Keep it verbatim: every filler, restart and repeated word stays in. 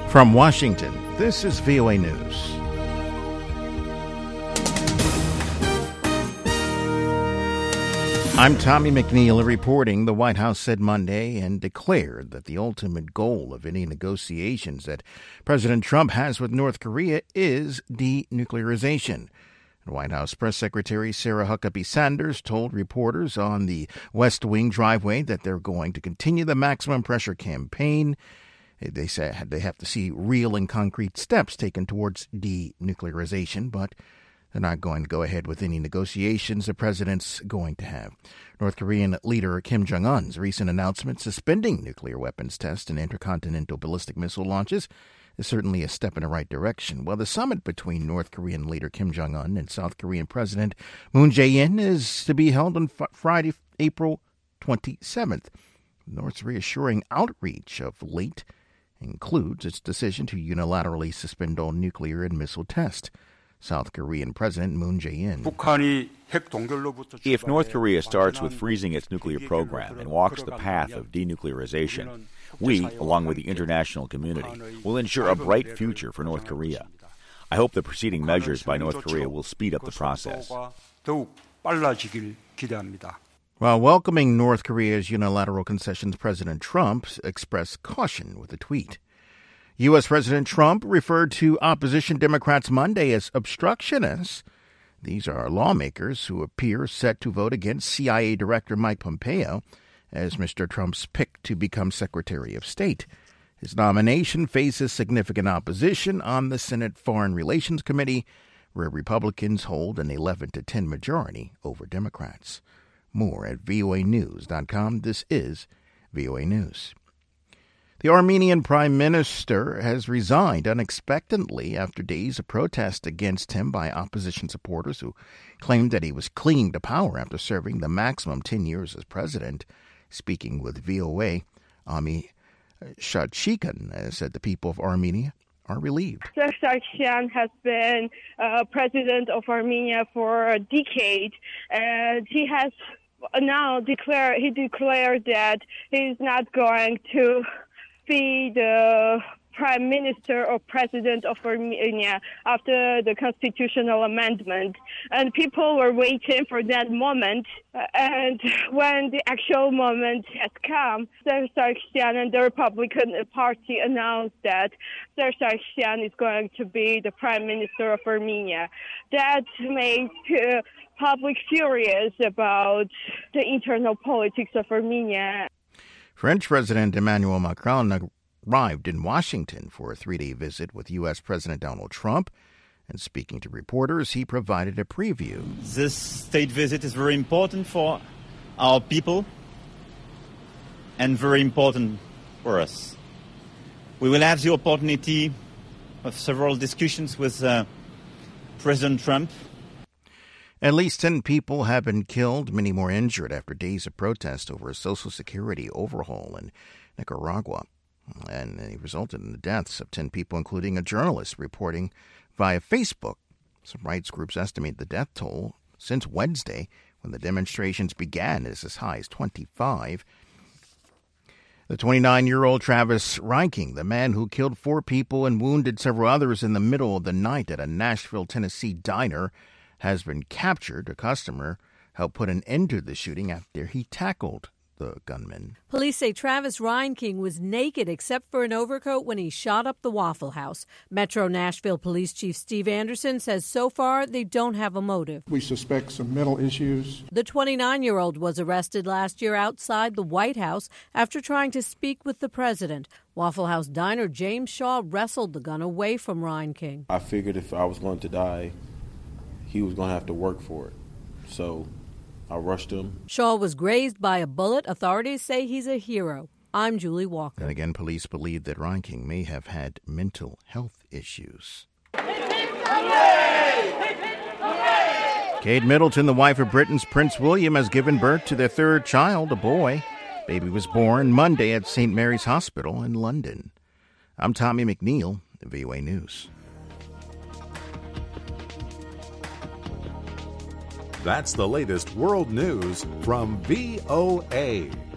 From Washington, this is V O A News. I'm Tommy McNeil reporting. The White House said Monday and declared that the ultimate goal of any negotiations that President Trump has with North Korea is denuclearization. White House Press Secretary Sarah Huckabee Sanders told reporters on the West Wing driveway that they're going to continue the maximum pressure campaign. They said they have to see real and concrete steps taken towards denuclearization, but they're not going to go ahead with any negotiations the president's going to have. North Korean leader Kim Jong-un's recent announcement suspending nuclear weapons tests and intercontinental ballistic missile launches is certainly a step in the right direction. Well, the summit between North Korean leader Kim Jong-un and South Korean President Moon Jae-in is to be held on f- Friday, April twenty-seventh. North's reassuring outreach of late includes its decision to unilaterally suspend all nuclear and missile tests. South Korean President Moon Jae-in. If North Korea starts with freezing its nuclear program and walks the path of denuclearization, we, along with the international community, will ensure a bright future for North Korea. I hope the preceding measures by North Korea will speed up the process. While welcoming North Korea's unilateral concessions, President Trump expressed caution with a tweet. U S. President Trump referred to opposition Democrats Monday as obstructionists. These are lawmakers who appear set to vote against C I A Director Mike Pompeo as Mister Trump's pick to become Secretary of State. His nomination faces significant opposition on the Senate Foreign Relations Committee, where Republicans hold an eleven to ten majority over Democrats. More at V O A news dot com. This is V O A News. The Armenian Prime Minister has resigned unexpectedly after days of protest against him by opposition supporters who claimed that he was clinging to power after serving the maximum ten years as president. Speaking with V O A, Ami Shadchikan said the people of Armenia are relieved. Sargsyan has been uh, president of Armenia for a decade, and he has now declared he declared that he's not going to be the prime minister or president of Armenia after the constitutional amendment. And people were waiting for that moment. And when the actual moment has come, Sargsyan and the Republican Party announced that Sargsyan is going to be the prime minister of Armenia. That made uh, public furious about the internal politics of Armenia. French President Emmanuel Macron arrived in Washington for a three-day visit with U S. President Donald Trump. And speaking to reporters, he provided a preview. This state visit is very important for our people and very important for us. We will have the opportunity of several discussions with uh, President Trump. At least ten people have been killed, many more injured after days of protest over a Social Security overhaul in Nicaragua. And it resulted in the deaths of ten people, including a journalist reporting via Facebook. Some rights groups estimate the death toll since Wednesday, when the demonstrations began, is as high as twenty-five. The twenty-nine-year-old Travis Reinking, the man who killed four people and wounded several others in the middle of the night at a Nashville, Tennessee diner, has been captured. A customer helped put an end to the shooting after he tackled the gunman. Police say Travis Reinking was naked except for an overcoat when he shot up the Waffle House. Metro Nashville Police Chief Steve Anderson says so far they don't have a motive. We suspect some mental issues. The twenty-nine-year-old was arrested last year outside the White House after trying to speak with the president. Waffle House diner James Shaw wrestled the gun away from Reinking. I figured if I was going to die, he was going to have to work for it. So I rushed him. Shaw was grazed by a bullet. Authorities say he's a hero. I'm Julie Walker. And again, police believe that Reinking may have had mental health issues. Kate Middleton, the wife of Britain's Prince William, has given birth to their third child, a boy. Baby was born Monday at Saint Mary's Hospital in London. I'm Tommy McNeil, V O A News. That's the latest world news from V O A.